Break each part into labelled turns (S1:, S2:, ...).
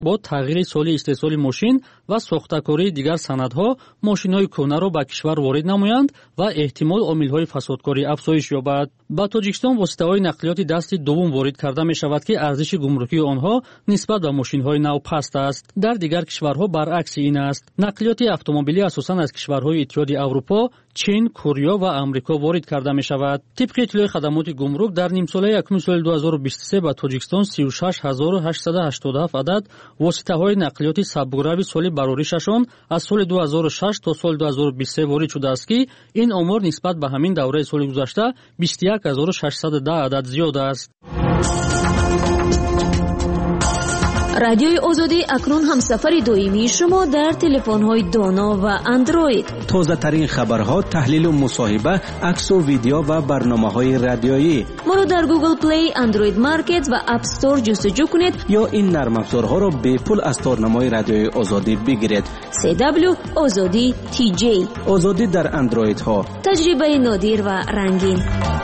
S1: با تغییر سالی استحصال ماشین و ساختکاری دیگر سندها ماشین‌های کهنه را به کشور وارد نمایند و احتمال عامل‌های فسادکاری افزایش یابد. به تاجیکستان واسطه‌های نقلیات دست دوم وارد کرده می‌شود که ارزش گمرکی آنها نسبت به ماشین‌های نو پست است. در دیگر کشورها برعکس این است. نقلیات اتومبیلی اساساً از کشورهای اتحادیه اروپا، چین، کره و امریکا وارد کرده می‌شود. طبق اطلاع خدمات گمرک در نیم ساله یکم سال 2023 به تاجیکستان 36887 عدد واسطه‌های نقلیات سبک‌روی سالی برآوریششان از سال 2006 تا سال 2023 وارد شده است که این آمار نسبت به همین دوره سال گذشته 21610 عدد زیاد است.
S2: رادیوی آزادی اکنون همسفر دائمی شما در تلفن‌های دانا و اندروید.
S3: تازه ترین خبرها، تحلیل و مصاحبه، عکس و ویدیو و برنامه‌های رادیویی.
S2: ما را در گوگل پلی، اندروید مارکت و اپ استور جستجو کنید
S3: یا این نرم افزارها را به پول از تارنمای رادیوی آزادی بگیرید.
S2: CW آزادی TJ.
S3: آزادی در اندروید ها.
S2: تجربه نادر و رنگین.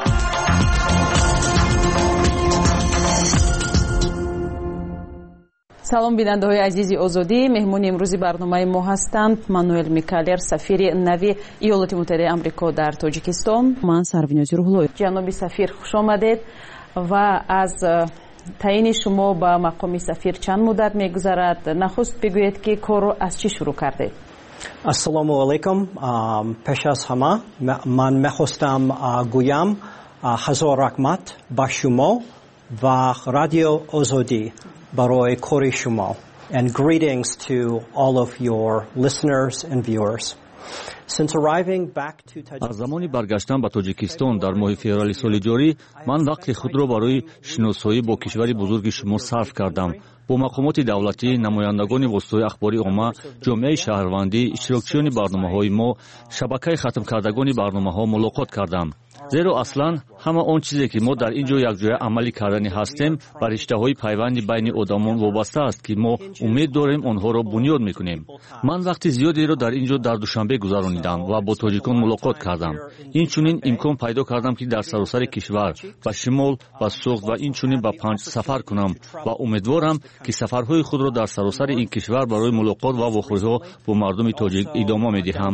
S4: سلام بیننده‌های عزیزی آزادی، مهمون امروزی برنامه ما هستند مانوئل میکالر، سفیر نوی ایالات متحده آمریکا در تاجیکستان. من سروینازی روحلوی. جناب سفیر خوش آمدید و از تعیین شما به مقام سفیر چند مدت میگذرد؟ نخست بگویید که کار رو از چی شروع کردید؟
S5: السلام علیکم. پیش از همه من میخواستم گویم هزار رحمت به شما و رادیو آزادی برای کار شما. And greetings to all of your listeners and viewers. Since arriving back to Tajikistan,
S6: از زمانی برگشتن به تاجیکستان در ماه فوریه سال جاری، من وقت خود را برای شناسایی با کشور بزرگ شما صرف کردم. با مقامات دولتی، نمایندگان واسطه اخباری عامه، جامعه شهروندی، اشتراکچیان برنامه‌های ما، شبکه ختم کردگان برنامه‌ها ملاقات کردم. زیرا اصلا همه آن چیزی که ما در اینجا یک جای عملی کردنی هستیم بر رشته‌های پیوند بین آدمان وابسته است که ما امید داریم آنها را بنیاد می‌کنیم. من وقت زیادی را در اینجا در دوشنبه گذراندم و با تاجیکان ملاقات کردم. این چنین امکان پیدا کردم که در سراسر کشور به شمال و سوق و این چنین به پنج سفر کنم و امیدوارم که سفرهای خود را در سراسر این کشور برای ملاقات و واخوری‌ها با مردم تاجیک ادامه می‌دهم.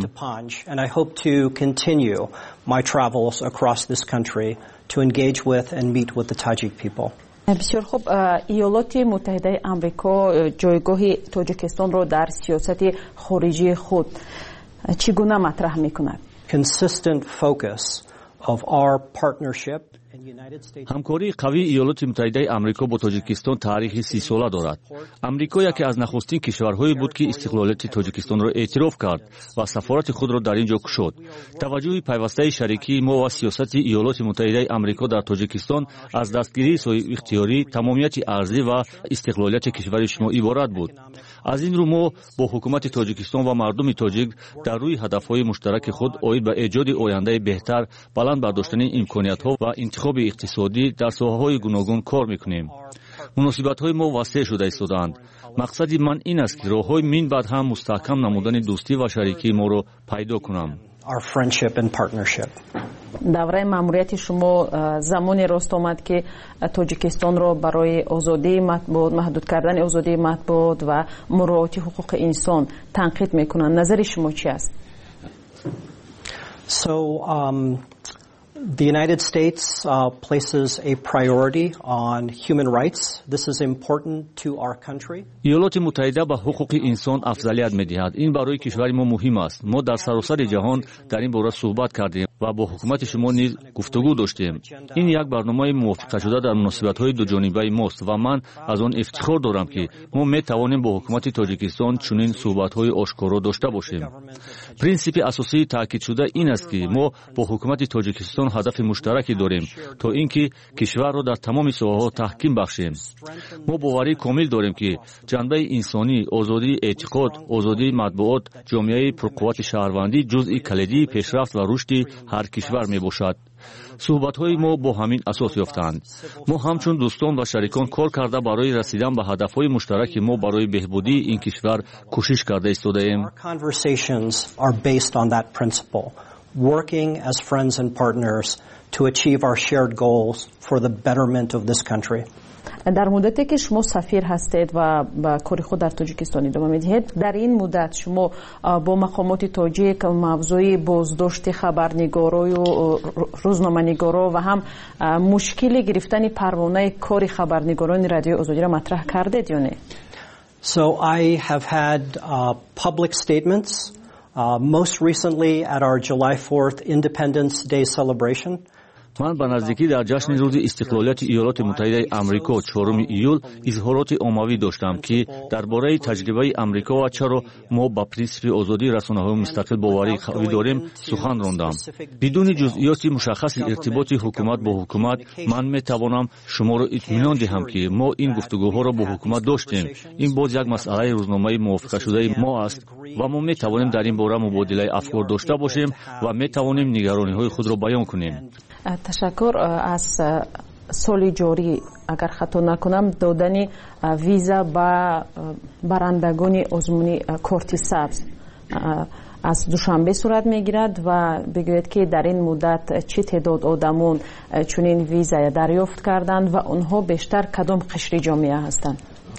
S5: my travels across this country to engage with and meet with the Tajik people.
S4: بسیار خوب. ایالات متحده آمریکا جایگاه تاجیکستان را در سیاست خارجی خود چگونه مطرح می‌کند؟
S5: Consistent focus of our partnership.
S6: همکاری قوی ایالات متحده آمریکا با تاجیکستان تاریخ 30 ساله دارد. آمریکا یکی از نخستین کشورهایی بود که استقلالیت تاجیکستان را اعتراف کرد و سفارت خود را در اینجا گشود. توجه پیوسته شریکی ما و سیاست ایالات متحده آمریکا در تاجیکستان از دستگیری صاحب اختیاری، تمامیت ارضی و استقلالیت کشور شما عبارت بود. از این رو ما با حکومت تاجیکستان و مردم تاجیک در روی هدفهای مشترک خود اید به ایجاد آینده بهتر، بلند برداشتن امکانیت‌ها و انتخاب اقتصادی در ساحه‌های گوناگون کار می‌کنیم. مناسبت‌های ما وسیع شده ایستادند. مقصد من این است که راه‌های من بعد هم مستحکم نمودن دوستی و شریکی ما را پیدا کنم.
S5: Our friendship and partnership.
S4: دوره ماموریت شما زمانی راست آمد که تاجیکستان را برای آزادی مطبوعات، محدود کردن آزادی مطبوعات و مراعات حقوق انسان تنقید میکنند. نظر شما چی است؟
S5: The United States places a priority on human rights. This is important to our country.
S6: ایالات متحده به حقوق انسان افضلیت می‌دهد. این برای کشور ما مهم است. ما در سراسر جهان در این باره صحبت کردیم و با حکومت شما نیز گفتگو داشتیم. این یک برنامه موافقه شده در مناسبت‌های دو جانبه ماست و من از آن افتخار دارم که ما می‌توانیم با حکومت تاجیکستان چنین صحبت‌های آشکارا داشته باشیم. پرینسیپ اساسی تاکید شده این است که ما با حکومت تاجیکستان هدف مشترکی داریم تا اینکه کشور را در تمام ساحه‌ها تحکیم بخشیم. ما باوری کامل داریم که جنبه انسانی، آزادی اعتقاد، آزادی مطبوعات، جامعه پرقوت شهروندی جزئی کلیدی پیشرفت و رشد هر کشور میباشد. صحبت‌های ما با همین اساس یافتند. ما همچون دوستان و شریکان کار کرده برای رسیدن به هدف‌های مشترک ما برای بهبودی این کشور کوشش کرده ایستاده‌ایم.
S5: working as friends and partners to achieve our shared goals for the betterment of this country.
S4: در مدتی که شما سفیر هستید و با کار خود در تاجیکستان ادامه میدهید، در این مدت شما با مقامات تاجیک موضوع بازداشت خبرنگارای و روزنامه‌نگارا و هم مشکل گرفتن پروانه کار خبرنگاران رادیوی آزادی را مطرح کردید یا نه؟
S5: So I have had public statements, most recently at our July 4th Independence Day celebration.
S6: من به نزدیکی در جشن روز استقلالیت ایالات متحده آمریکا 4 ایول اظهارات عمومی داشتم که درباره تجربه آمریکا و چرا ما با پرینسیپ آزادی رسانه‌های مستقل باوری داریم سخن راندم. بدون جزئیات مشخص ارتباط حکومت با حکومت، من میتوانم شما را اطمینان دهم که ما این گفتگوها را با حکومت داشتیم. این باز یک مسئله روزنامه موافقه شده ما است و ما میتوانیم در این باره مبادله افکار داشته باشیم و میتوانیم نگرانی‌های خود را بیان کنیم.
S4: تشکر. از سال جاری اگر خطا نکنم دادن ویزا به برندگان آزمون کارت سبز از دوشنبه صورت میگیرد و بگوید که در این مدت چه تعداد آدمون چنین ویزا دریافت کردند و اونها بیشتر کدام قشر جامعه هستند؟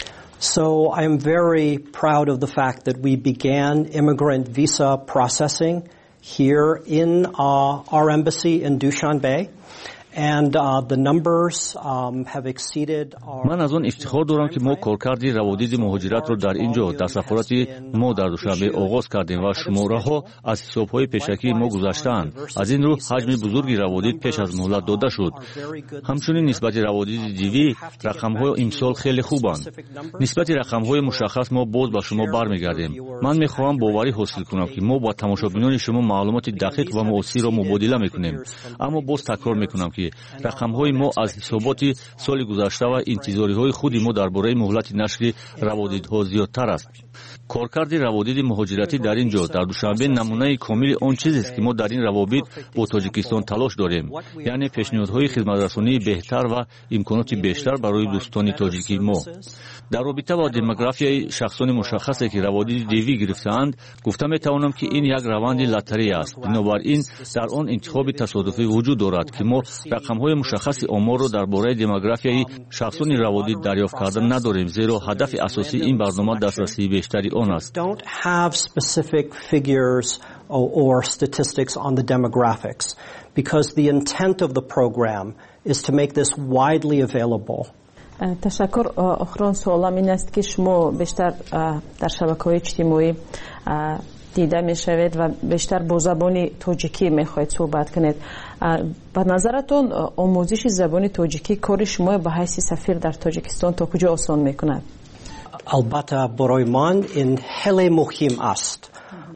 S5: So I am very proud of the fact that we began immigrant visa processing here in our embassy in Dushanbe. And the numbers have exceeded our... من
S6: از آن افتخار دارم که ما کارکرد روادید مهاجرت را در اینجا در سفارت ما در دوشنبه آغاز کردیم و شماره‌ها از حساب‌های پیشکی ما گذشتند. از این رو حجم بزرگی روادید پیش از مهلت داده شد. همچنین نسبت روادید دیوی رقم‌های امسال خیلی خوبند. نسبت رقم‌های مشخص ما باز با شما برمیگردیم. من می‌خواهم باوری حاصل کنم که ما با تماشابینان شما معلومات دقیق و معاصر را مبادله می‌کنیم. اما باز تکرار می‌کنم که رقم‌های ما از حسابات سال گذشته و انتظاری‌های خود ما درباره مهلت نشر روادیدها زیادتر است. کارکرد روادید مهاجرتی در اینجا در دوشنبه نمونه کامل آن چیزی است که ما در این روابط با تاجیکستان تلاش داریم، یعنی پیشنهادهای خدمترسانی بهتر و امکانات بیشتر برای دوستان تاجیکی ما. در رابطه با دموگرافیای شخصان مشخصی که روادید دیوی گرفته‌اند گفتم می‌توانم که این یک روند لاتاری است. بنابراین در آن انتخاب تصادفی وجود دارد که ما رقم‌های مشخص آمار را درباره دموگرافیای شخصان روادید دریافت کردن نداریم، زیرا هدف اساسی این برنامه دسترسی بیشتری آن است.
S5: Don't have specific figures or statistics on the demographics because the intent of the program is to make this widely available.
S4: تشکر. آخرین سوالم این است که شما بیشتر در شبکه‌های اجتماعی دیده میشوید و بیشتر با زبان تاجیکی میخواهید صحبت کنید. به نظرتون آموزش زبان تاجیکی کار شما به حیث سفیر در تاجیکستان تا کجا آسان میکند؟
S5: البته برای من این خیلی مهم است.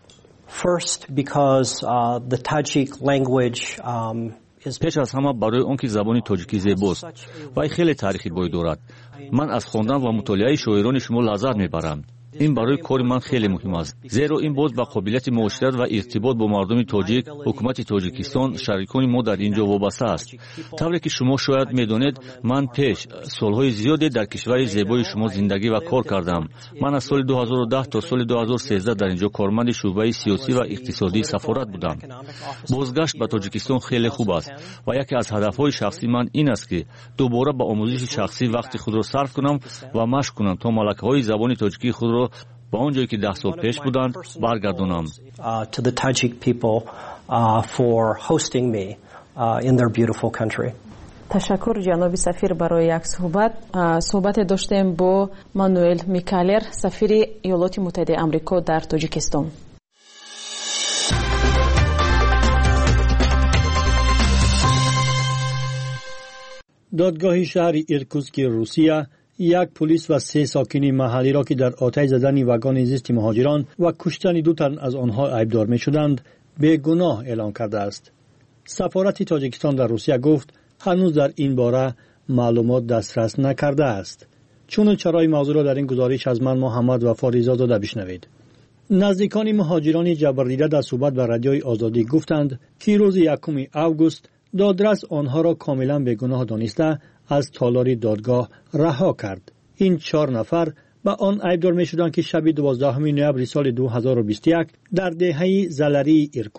S5: First because the Tajik language
S6: پیش از همه برای آنکه زبان تاجیکی زیباست و خیلی تاریخی بوی دارد. من از خواندن و مطالعه شاعران شما لذت میبرم. این برای کار من خیلی مهم است، زیرا این باز به قابلیت معاشرت و ارتباط با مردم تاجیک، حکومت تاجیکستان، شریکان ما در اینجا وابسته است. طوری که شما شاید میدانید من پیش سالهای زیادی در کشور زیبای شما زندگی و کار کردم. من از سال 2010 تا سال 2013 در اینجا کارمند شعبه سیاسی و اقتصادی سفارت بودم. بازگشت به تاجیکستان خیلی خوب است و یکی از هدفهای شخصی من این است که دوباره به آموزش شخصی وقت خود را صرف کنم و مشق کنم تا ملکه‌های زبان تاجیکی خود را با اونجایی که 10 سال پیش بودند برگردانم.
S5: To the Tajik people for hosting me in their beautiful country.
S4: تشکر جناب سفیر برای یک صحبت داشتیم با مانوئل میکالر، سفیر ایالات متحده آمریکا در تاجیکستان.
S7: دادگاه شهر ایرکوتسک روسیه یک پلیس و 3 ساکن محلی را که در آتش زدن واگن زیست مهاجران و کشتن 2 تن از آنها عیبدار می شدند بیگناه اعلام کرده است. سفارت تاجیکستان در روسیه گفت هنوز در این باره معلومات دسترس نکرده است. چون چرای موضوع را در این گزارش از من محمد وفا رضازاده بشنوید. نزدیکان مهاجران جبردیده در صحبت با رادیوی آزادی گفتند که روز 1 آگوست دادرس آنها را کاملا بیگناه دانسته از تالار دادگاه رها کرد. این 4 نفر به آن عیبدار می شدند که شب 12 نوامبر سال 2021 در دهه زلری ایرکوتسک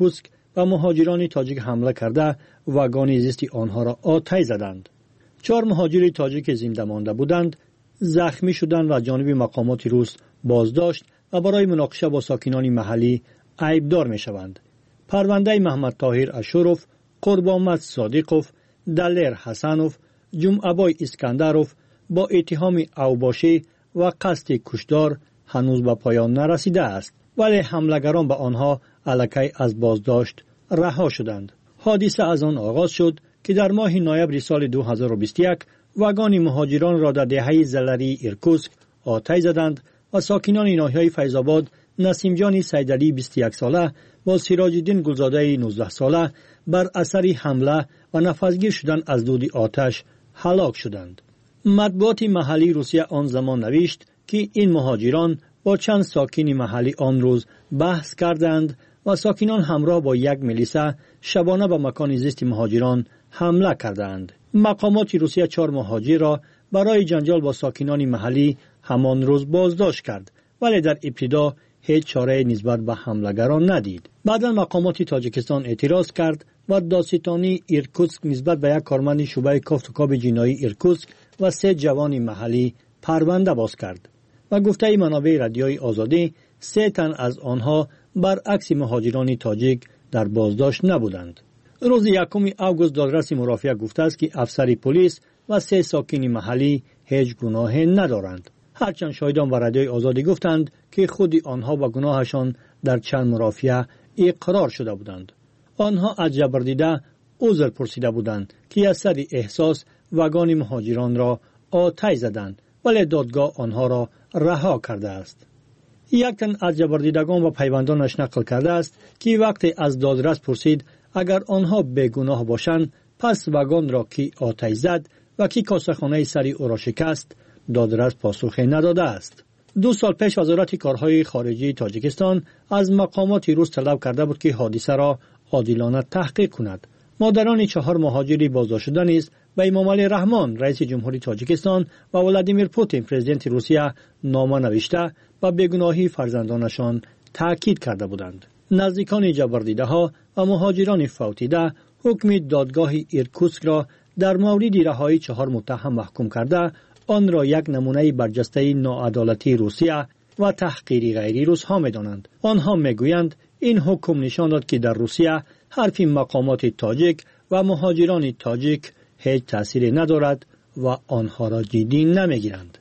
S7: و مهاجران تاجیک حمله کرده واگن زیستی آنها را آتش زدند. 4 مهاجر تاجیک زنده مانده بودند، زخمی شدند و از جانب مقامات روس بازداشت و برای مناقشه با ساکنان محلی عیبدار می شوند. پرونده محمد طاهر اشوروف، قربانمت صادقوف، دلیر حسنوف، جمعبای اسکندروف با اتهام اوباشی و قصد کشتار هنوز به پایان نرسیده است، ولی حملگران به آنها الکی از بازداشت رها شدند. حادثه از آن آغاز شد که در ماه نوامبر سال 2021 واگن مهاجران را در دهه زلری ایرکوتسک آتش زدند و ساکنان ناحیه فیض‌آباد نسیم جان سیدعلی 21 ساله با سراج الدین گلزاده 19 ساله بر اثر حمله و نفسگیر شدن از دود آتش هلاک شدند. مطبوعات محلی روسیه آن زمان نوشت که این مهاجران با چند ساکن محلی آن روز بحث کردند و ساکنان همراه با یک میلیسه شبانه به مکان زیست مهاجران حمله کردند. مقامات روسیه 4 مهاجر را برای جنجال با ساکنان محلی همان روز بازداشت کرد، ولی در ابتدا هیچ چاره نسبت به حملگران ندید. بعدا مقامات تاجیکستان اعتراض کرد و دادستانی ایرکوتسک نسبت به یک کارمند شعبه کافت و کاب جنایی ایرکوتسک و 3 جوان محلی پرونده باز کرد و گفته منابع رادیوی آزادی 3 تن از آنها برعکس مهاجران تاجیک در بازداشت نبودند. روز 1 آگوست دادرس مرافعه گفته است که افسر پلیس و 3 ساکن محلی هیچ گناهی ندارند. هرچند شاهدان به رادیوی آزادی گفتند که خود آنها با گناهشان در چند مرافعه اقرار شده بودند. آنها از جبردیده عذر پرسیده بودند که از سر احساس واگن مهاجران را آتش زدند، ولی دادگاه آنها را رها کرده است. یک تن از جبردیدگان و پیوندانش نقل کرده است که وقتی از دادرس پرسید اگر آنها بیگناه باشند پس واگن را کی آتش زد و کی کاسه‌خانه سری او را شکست، دادرس پاسخی نداده است. 2 سال پیش وزارت کارهای خارجی تاجیکستان از مقامات روس طلب کرده بود که حادثه را عادلانه تحقیق کند. مادران 4 مهاجری بازداشت شده نیز به امامعلی رحمان رئیس جمهوری تاجیکستان و ولادیمیر پوتین پرزیدنت روسیه نامه نوشته و بیگناهی فرزندانشان تاکید کرده بودند. نزدیکان جبردیده‌ها و مهاجران فوتیده حکم دادگاه ایرکوتسک را در مورد رهایی 4 متهم محکوم کرده آن را یک نمونه برجسته ناعدالتی روسیه و تحقیر غیری روس‌ها می‌دانند. آنها می‌گویند این حکم نشان داد که در روسیه حرف مقامات تاجیک و مهاجران تاجیک هیچ تأثیری ندارد و آنها را جدی نمی‌گیرند.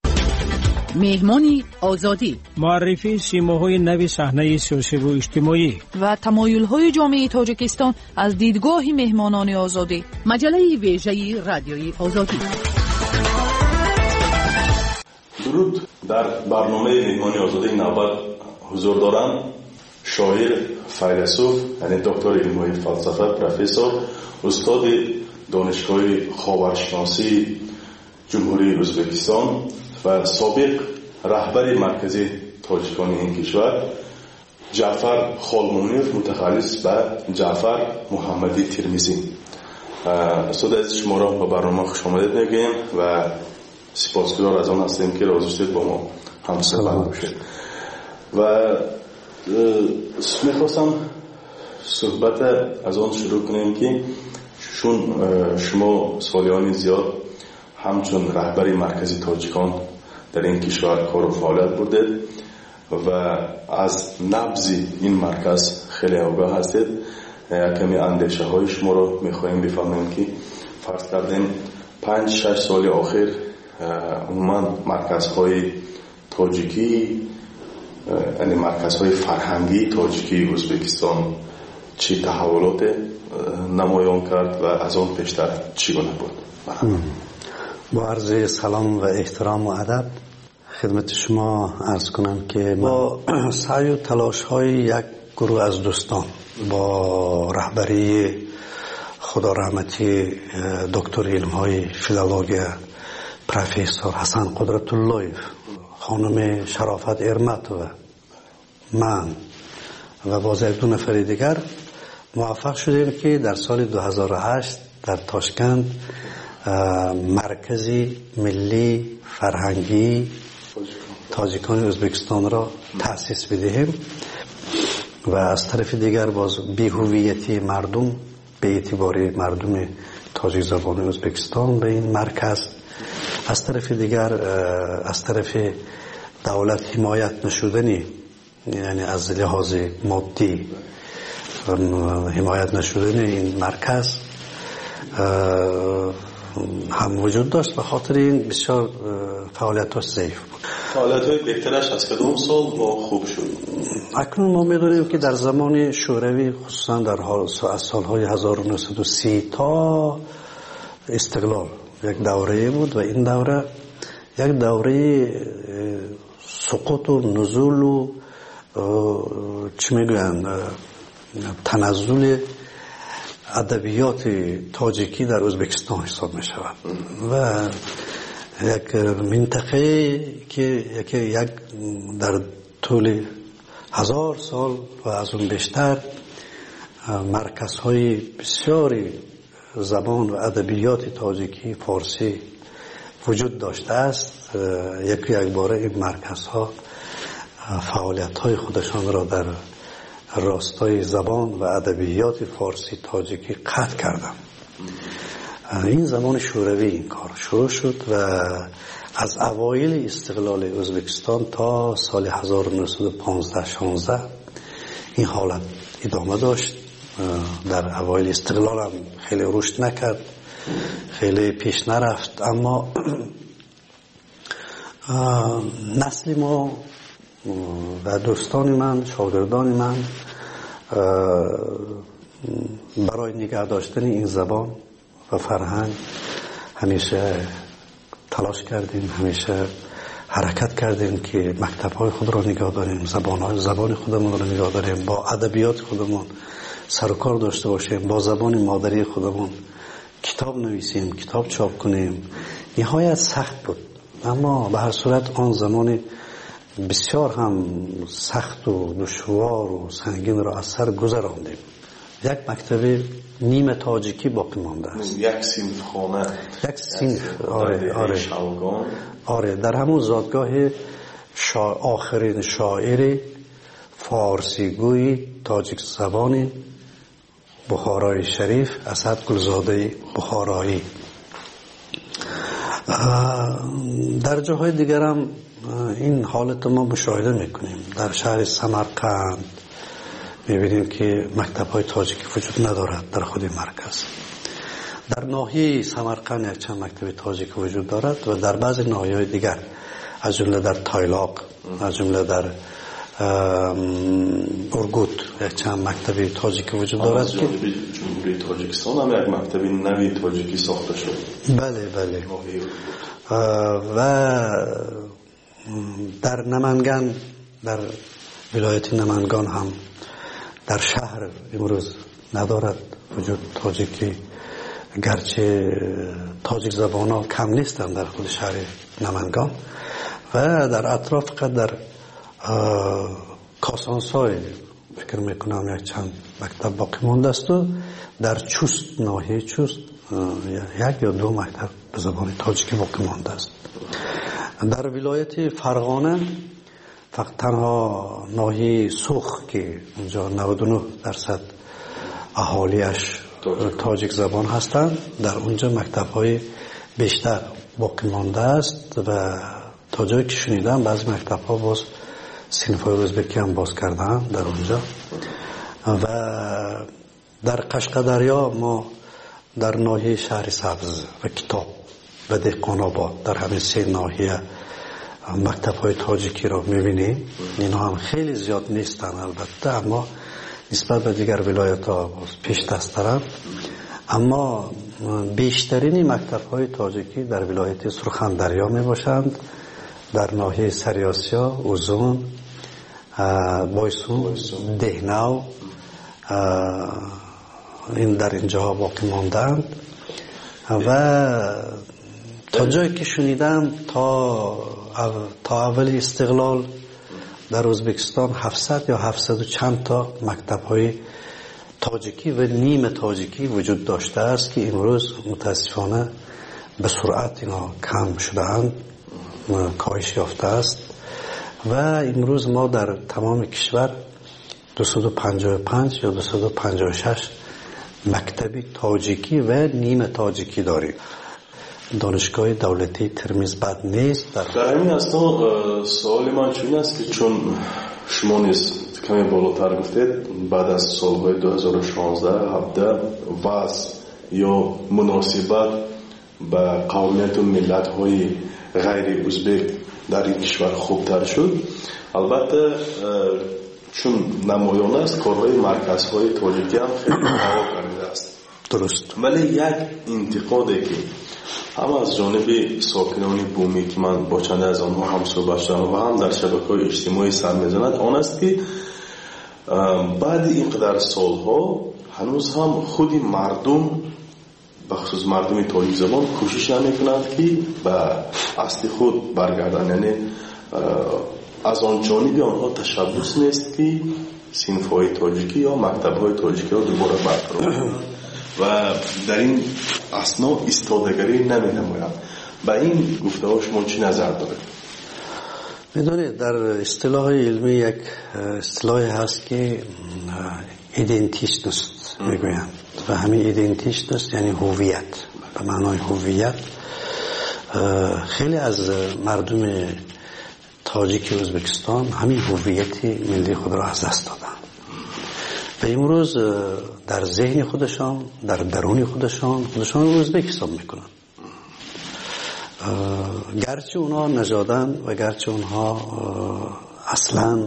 S8: مهمانی آزادی،
S9: معرفی سیماهای نو صحنه سیاسی و اجتماعی
S8: و تمایل‌های جامعه تاجیکستان از دیدگاه مهمانان آزادی. مجله ویژه رادیوی آزادی.
S10: درود. در برنامه مهمانی آزادی نوبت حضور دارم شاعر، فیلسوف، یعنی دکتر علم فلسفه، پروفسور، استاد دانشگاه خاورشناسی جمهوری ازبکستان و سابق رهبر مرکزی تاجیکان این کشور، جعفر خالمونیف، متخصص به جعفر محمدی ترمیزی. استاد از شما را به برنامه خوش آمدید میگیم و سپاسگزار از آن هستیم که راضی شدید با ما همصحبت باشید. و میخواستم صحبت از آن شروع کنیم که چون شما سالیان زیاد همچون رهبری مرکزی تاجیکان در این کشور کار و فعالیت بودید و از نبض این مرکز خیلی آگاه هستید. کمی اندیشه های شما رو میخوایم بفهمیم که فرض کردیم 5-6 سال آخر عموما مرکزهای تاجیکی، یعنی مرکزهای فرهنگی تاجیکی ازبکستان چی تحولات نمایان کرد و از آن پیشتر چگونه بود؟
S11: با عرض سلام و احترام و ادب خدمت شما عرض کنم که با سعی و تلاش های یک گروه از دوستان با رهبری خدا رحمتی دکتر علم های فیلولوژی پروفسور حسن قدرت‌اللهیف، خانم شرافت ارمت و من و باز 2 نفر دیگر موفق شدیم که در سال 2008 در تاشکند مرکزی ملی فرهنگی تاجیکان ازبکستان را تأسیس بدهیم. و از طرف دیگر باز بی‌هویتی مردم به اعتبار مردم تاجیک زبان ازبکستان به این مرکز، از طرف دیگر از طرف دولت حمایت نشدنی، یعنی از لحاظ مادی حمایت نشدن این مرکز هم وجود داشت. به خاطر این بسیار فعالیتاش ضعیف بود.
S10: فعالیت‌های بهترش از کدام سال ما خوب شد؟
S11: اکنون ما می‌دونیم که در زمان شوروی خصوصا در از سالهای 1930 تا استقلال یک دوره بود و این دوره یک دوره سقوط و نزول و چی میگوین تنزل ادبیات تاجیکی در ازبکستان حساب می شود و یک منطقه که یک در طول 1000 سال و از اون بیشتر مرکزهای بسیاری زبان و ادبیات تاجیکی فارسی وجود داشته است. یک باره این مرکزها فعالیت‌های خودشان را در راستای زبان و ادبیات فارسی تاجیکی قطع کردند. این زمان شوروی این کار شروع شد و از اوایل استقلال ازبکستان تا سال 1915-16 این حالت ادامه داشت. در اوایل استقلال هم خیلی رشد نکرد، خیلی پیش نرفت، اما نسل ما و دوستان من، شاگردان من برای نگه داشتن این زبان و فرهنگ همیشه تلاش کردیم، همیشه حرکت کردیم که مکتب‌های خود را نگاه داریم، زبان خودمون را نگاه داریم، با ادبیات خودمون سر و کار داشته باشیم، با زبان مادری خودمون کتاب نویسیم، کتاب چاپ کنیم. نهایت سخت بود، اما به هر صورت آن زمان بسیار هم سخت و دشوار و سنگین را از سر گذراندیم. یک مکتب نیمه تاجیکی باقی مانده است.
S10: یک صنف خانه،
S11: یک صنف. آره در همون زادگاه آخرین شاعر فارسیگوی تاجیک زبان بخارای شریف، اسد گلزاده بخارایی. در جاهای دیگر هم این حالت ما مشاهده میکنیم. در شهر سمرقند میبینیم که مکتب‌های تاجیکی وجود ندارد در خود مرکز. در ناحیه سمرقند یک چند مکتب تاجیکی وجود دارد و در بعضی ناحیه‌های دیگر از جمله در تایلاق، از جمله در ارگوت یک چند مکتب تاجیکی وجود دارد که
S10: جمهوری تاجیکستان هم یک مکتب نوی تاجیکی ساخته شد.
S11: بله و در نمنگان، در ولایت نمنگان هم در شهر امروز ندارد وجود تاجیکی، گرچه تاجیک زبان ها کم نیستند در خود شهر نمنگان و در اطراف فقط در کاسانسای فکر میکنم یک چند مکتب باقی مانده است و در چوست، ناحیه چوست یک یا دو مکتب به زبان تاجیکی باقی مانده است. در ولایت فرغانه فقط تنها ناحیه سوخ که اونجا 99% اهالیش تاجیک زبان هستند، در اونجا مکتب‌های بیشتر باقی مانده است و تا جایی که شنیدم بعضی مکتب‌ها باز صنف‌های ازبکی هم باز کردن در اونجا. و در قشقدریا ما در ناحیه شهر سبز و کتاب و دهقان‌آباد در همین سه ناحیه مکتب‌های تاجیکی را می‌بینیم. اینا هم خیلی زیاد نیستن البته، اما نسبت به دیگر ولایت‌ها پیش دست‌ترند. اما بیشترین مکتب‌های تاجیکی در ولایت سرخندریا میباشند، در ناحیه سریاسیا، اوزون، بایسون، دهنو، این در اینجاها باقی ماندند. و تا جایی که شنیدم تا اول استقلال در ازبکستان 700 یا 700 و چند تا مکتب‌های تاجیکی و نیمه تاجیکی وجود داشته است که امروز متاسفانه به سرعت اینا کم شده‌اند، کاهش یافته است و امروز ما در تمام کشور 255 یا 256 مکتب تاجیکی و نیم تاجیکی داریم. دانشگاه دولتی ترمیز بد نیست.
S10: در همین اصلا سوال من چون است که چون شما نیز کمی بالاتر گفتید بعد از سالهای 2016 17 وضع یا مناسبت به قومیت و ملت های غیر ازبک در این کشور خوبتر شد. البته چون نمایان است کارهای مرکزهای تاجیکی هم خیلی هوا کرده است.
S11: درست.
S10: ولی یک انتقادی که هم از جانب ساکنان بومی که من با چند از آنها هم صحبت شدم و هم در شبکه‌های اجتماعی سر می‌زند آن است که بعد اینقدر سالها هنوز هم خود مردم بخصوص مردم تاجیک زبان کوشش نمی‌کنند که به اصل خود برگردند. یعنی از آن جانب آنها تشبث نیست که صنف‌های تاجیکی یا مکتب‌های تاجیکی را دوباره برقرار کنند و در این اثنا ایستادگی نمی‌نمایند. به این گفته‌ها شما چی نظر دارید؟
S11: می‌دونید در اصطلاح علمی یک اصطلاحی هست که ایدنتیشنست میگویند و همین ایدنتیشنست یعنی هویت. به معنای هویت خیلی از مردم تاجیک ازبکستان همین هویت ملی خود را از دست دادن و امروز در ذهن خودشان در درون خودشان ازبک حساب میکنن. گرچه اونها نژادن و گرچه اونها اصلا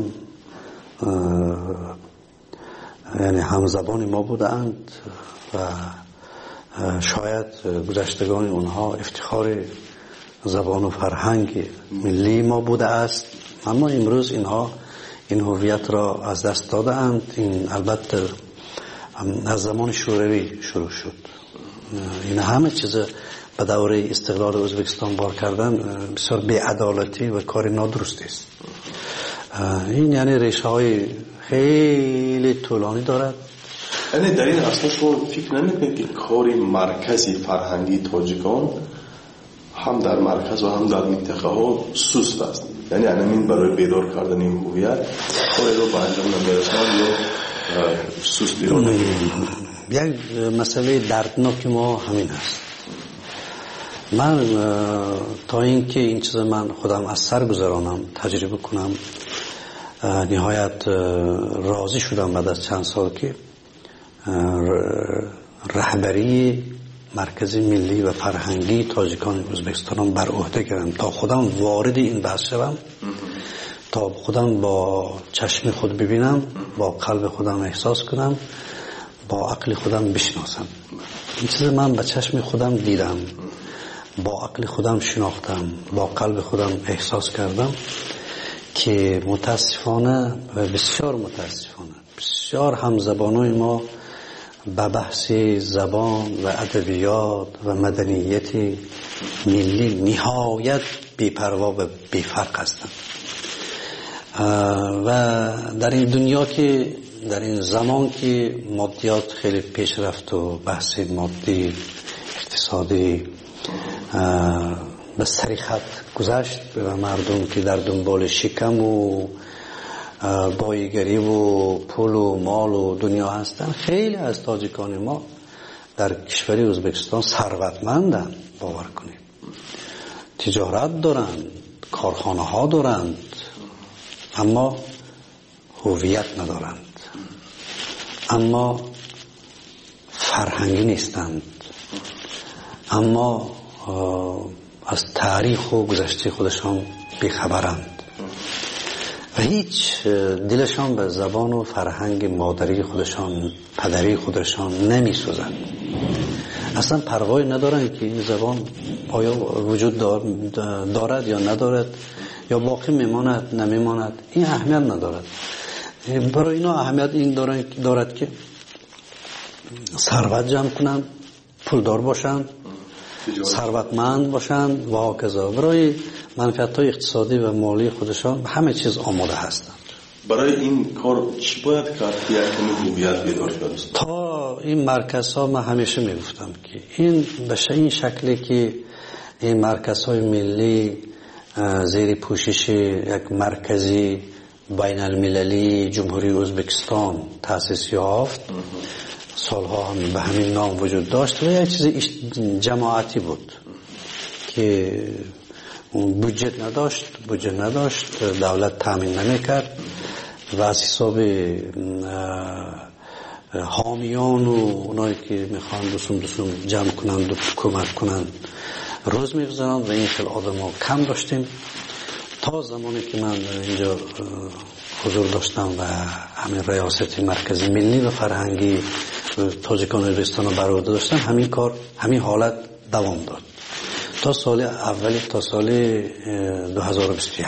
S11: یعنی همزبان ما بودند و شاید گذشتگان اونها افتخار زبان و فرهنگ ملی ما بوده است، اما امروز اینها این هویت را از دست دادند. این البته از زمان شوروی شروع شد. این همه چیز به دوره استقلال ازبکستان بار کردن بسیار بی‌عدالتی و کار نادرستی است. این یعنی ریشه های خیلی طولانی دارد.
S10: یعنی در این اصلا شما فکر نمی‌کنید که کار مرکزی فرهنگی تاجیکان هم در مرکز و هم در منطقه ها سست است؟ یعنی همین برای بیدار کردن این هویت کاری رو به انجام نمی‌رساند یا سست ایران؟
S11: یک مسئله دردناک ما همین است. من تا اینکه این چیز من خودم از سر گذرانم تجربه کنم نهایت راضی شدم بعد از چند سال که رهبری مرکز ملی و فرهنگی تاجیکان ازبکستان بر عهده گرفتم تا خودم وارد این بحث شوم، تا خودم با چشم خود ببینم، با قلب خودم احساس کنم، با عقل خودم بشناسم. این چیز من با چشم خودم دیدم، با عقل خودم شناختم، با قلب خودم احساس کردم که متاسفانه و بسیار متاسفانه بسیار همزبانای ما به بحث زبان و ادبیات و مدنیت ملی نهایت بی‌پروا و بی‌فرق هستند و در این دنیا که در این زمان که مادیات خیلی پیش رفت و بحث مادی اقتصادی به سریخت گذشت و مردم که در دنبال شکم و بایگری و پول و مال و دنیا هستن، خیلی از تاجیکان ما در کشور ازبکستان ثروتمندند. باور کنید تجارت دارند، کارخانه ها دارند، اما هویت ندارند، اما فرهنگی نیستند، اما از تاریخ و گذشته خودشان بیخبرند و هیچ دلشان به زبان و فرهنگ مادری خودشان پدری خودشان نمی‌سوزند. اصلا پروایی ندارند که این زبان آیا وجود دارد یا ندارد، یا باقی میماند نمیماند، این اهمیت ندارد. برای اینا اهمیت این دارد که ثروت جمع کنند، پولدار باشند، ثروتمند باشند و هکذا. برای منفعت‌های اقتصادی و مالی خودشان همه چیز آماده هستند.
S10: برای این کار چی باید کرد که یک هویت بیدار شد؟
S11: تا این مرکزها من همیشه میگفتم که این به این شکلی که این مرکزهای ملی زیر پوشش یک مرکزی بین المللی جمهوری ازبکستان تأسیس یافت، سالها هم به همین نام وجود داشت و یک چیز جماعتی بود که بودجه نداشت، دولت تامین نمیکرد و از حساب حامیان و اونایی که میخوان دوسم جمع کنند و کمک کنند روز میگذارند و این خیلی آدم ها کم داشتیم تا زمانی که من اینجا حضور داشتم و همین ریاست مرکزی ملی و فرهنگی تاجیکان ازبکستان رو بر عهده داشتم. همین کار، همین حالت دوام داد تا سال اولی، تا سال 2021.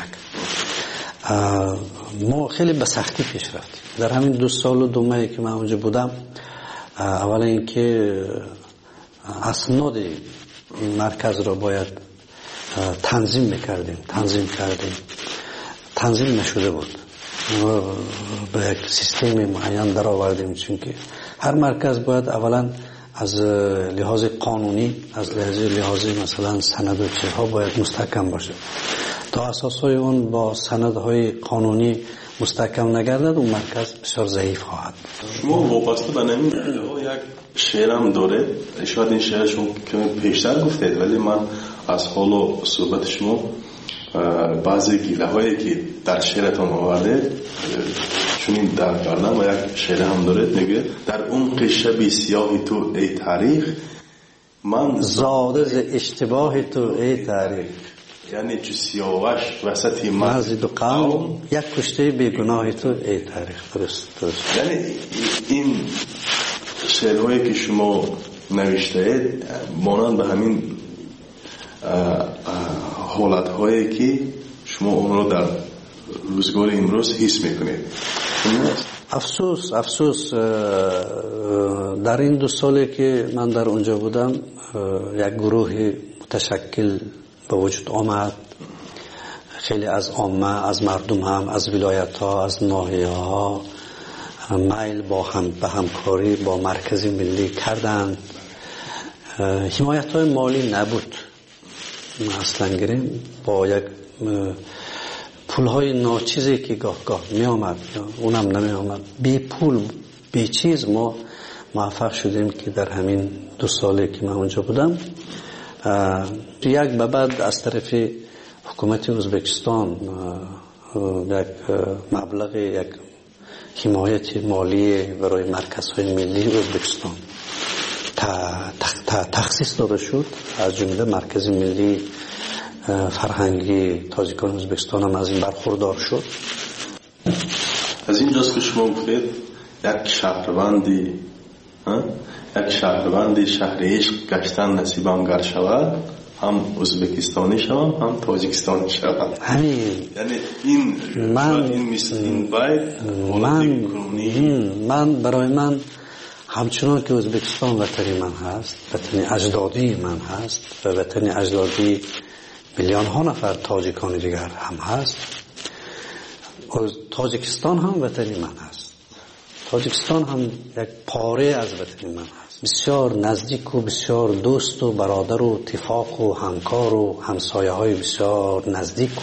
S11: ما خیلی به سختی پیش رفتیم در همین 2 سال و 2 ماهی که من اونجا بودم. اولا اینکه اسناد این مرکز را باید تنظیم کردیم، تنظیم نشده بود. ما به یک سیستم معین در آوردیم، چون که هر مرکز باید اولا از لحاظ قانونی، از لحاظ مثلا سند و چیزها باید مستحکم باشه. تا اساسهای اون با سندهای قانونی مستحکم نگردد اون مرکز بسیار ضعیف خواهد.
S10: شما وابسته به نمی یک شعرم داره، شاید این شعر شما که پیشتر گفتید، ولی من از حال و صحبت شما بعضی گیله هایی که در شعرتان آورده چونین درک کردم و یک شعر هم داره، میگه در عمق شب سیاه تو ای تاریخ من
S11: زاده ز اشتباه تو ای تاریخ.
S10: یعنی چو سیاوش وسط
S11: مرزی دو قوم یک کشته بیگناه تو ای تاریخ. درست.
S10: یعنی این شعرهایی که شما نوشته اید مانند به همین حالتهایی که شما اون رو در روزگار امروز حس میکنید.
S11: افسوس در این 2 سالی که من در اونجا بودم یک گروه متشکل به وجود آمد. خیلی از عامه، از مردم هم، از ولایت ها، از ناحیه ها میل به همکاری با مرکز ملی کردند. حمایت های مالی نبود اصلا گریم، با یک پول های ناچیزی که گاه می آمد اونم نمی آمد، بی پول بی چیز ما موفق شدیم که در همین 2 سالی که من اونجا بودم یک به بعد از طرف حکومت ازبکستان یک مبلغ، یک حمایت مالی برای مرکزهای ملی ازبکستان تخصیص داده شد. از جمله مرکز ملی فرهنگی تاجیکان ازبکستان هم از این برخوردار شد.
S10: از این جاست که شما گفتید یک شهروندی شهر عشق گشتن نصیبم گر شود، هم ازبکستانی شوم هم تاجیکستانی شوم. یعنی
S11: من برای من همچنان که ازبکستان وطنی من هست، وطنی اجدادی من هست و وطنی اجدادی میلیون ها نفر تاجیکان دیگر هم هست، تاجیکستان هم وطنی من هست. تاجیکستان هم یک پاره از وطن من هست، بسیار نزدیک و بسیار دوست و برادر و اتفاق و همکار و همسایه های بسیار نزدیک و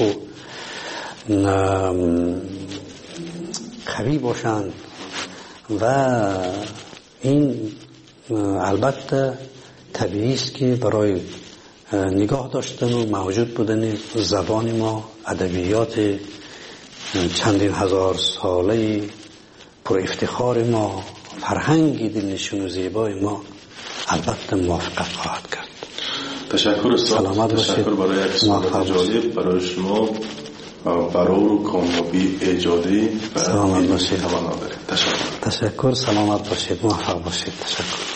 S11: قوی باشند. و این البته طبیعی است که برای نگاه داشتن و موجود بودن زبان ما، ادبیات چندین هزار ساله پر افتخار ما، فرهنگ دلنشین و زیبای ما البته موافقت خواهد کرد.
S10: تشکر استاد.
S11: سلامت باشید.
S10: تشکر برای یک صحبت جالب برای شما، برای کامیابی ایجادی و
S11: سلامت باشید.
S10: تشکر.
S11: سلامت باشید، موفق باشید. تشکر.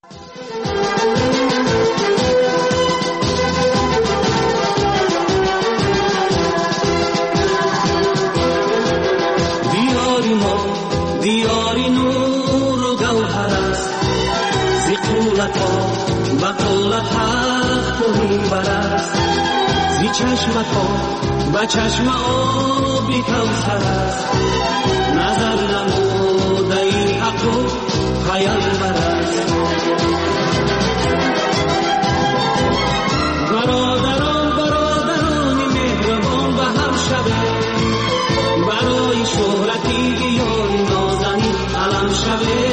S12: دیاری نور و گوهر است، زی قولت ها و قولت حق و میبر است، زی چشمت ها و چشم آبی کوثر است، نظر نموده این حق و پیامبر است. برادران مهربان و هم شبه برای شهرتی یاری نازنی علم شوه